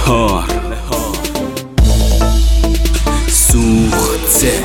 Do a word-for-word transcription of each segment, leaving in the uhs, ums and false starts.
لهار سوخته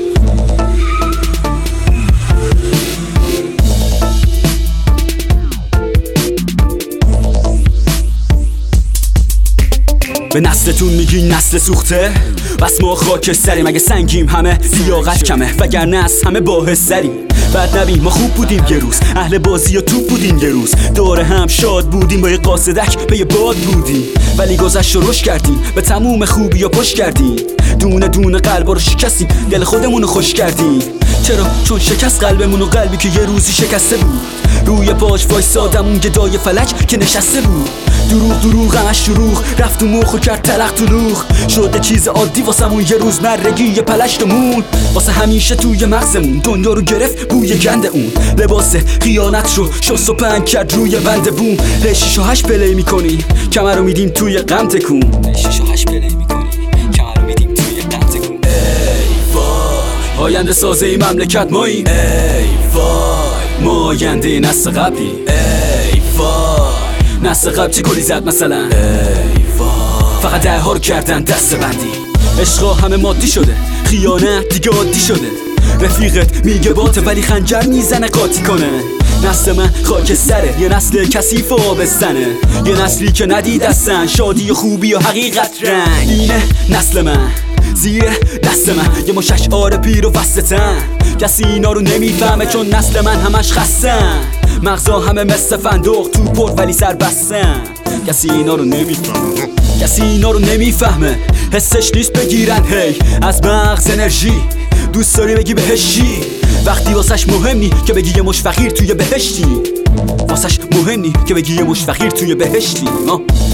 به نسلتون میگی نسل سوخته؟ بس ما خاک سریم، اگه سنگیم همه لیاقت کمه، وگرنه از همه باحث سریم. بعد نبین ما خوب بودیم یه روز، اهل بازی و توپ بودیم یه روز، دوره هم شاد بودیم، با یه قاصدک به یه باد بودیم، ولی گذشت رو رشد کردیم، به تموم خوبی و پشت کردیم، دونه دونه قلبا رو شکستیم، دل خودمونو خوش کردیم. چرا؟ چون شکست قلبمون و قلبی که یه روزی شکسته بود، روی پاش وایسادم اون گدای فلک که نشسته بود. دروغ دروغ همش دروغ رفت و مخ و کرد تلق طلوخ، شده چیز عادی واسمون یه روز نرگی یه پلشتمون، واسه همیشه توی مغزمون دنیا رو گرفت بوی گند اون، لباس خیانت رو شست و پنگ کرد روی بند بوم. شیش و هشت پلی میکنی کمر رو میدیم توی غم تکون، شیش و هشت پلی میکنی کمر رو میدیم توی غم تکون. ای وای آینده سازه این مملکت ماییم، ای وای ما آینده نسل قبلی، ای وای نسل قبل چه گلی زد مثلا، ای وای فقط ده ها رو کردن دسته بندی. عشقا همه مادی شده، خیانت دیگه عادی شده، رفیقت میگه باته ولی خنجر میزنه قاطی کنه. نسل من خاک سره، یه نسل کثیف و آبستنه، یه نسلی که ندید اصلا شادی و خوبی و حقیقت رنگ. اینه نسل من زیر دست من، یه مش اشعار پیر و وسطن، کسی اینا رو نمیفهمه چون نسل من همش خستن، مغزا همه مثل فندق تو پر ولی سر بستن، کسی اینا رو نمیفهمه، کسی اینا رو نمیفهمه، حسش نیست بگیرن هی از مغز انرژی، دوست داری بگی بهشی وقتی واسش مهم نی که بگی یه مش فقیر توی بهشتی، واسش مهم نی که بگی یه مش فقیر توی بهشتی.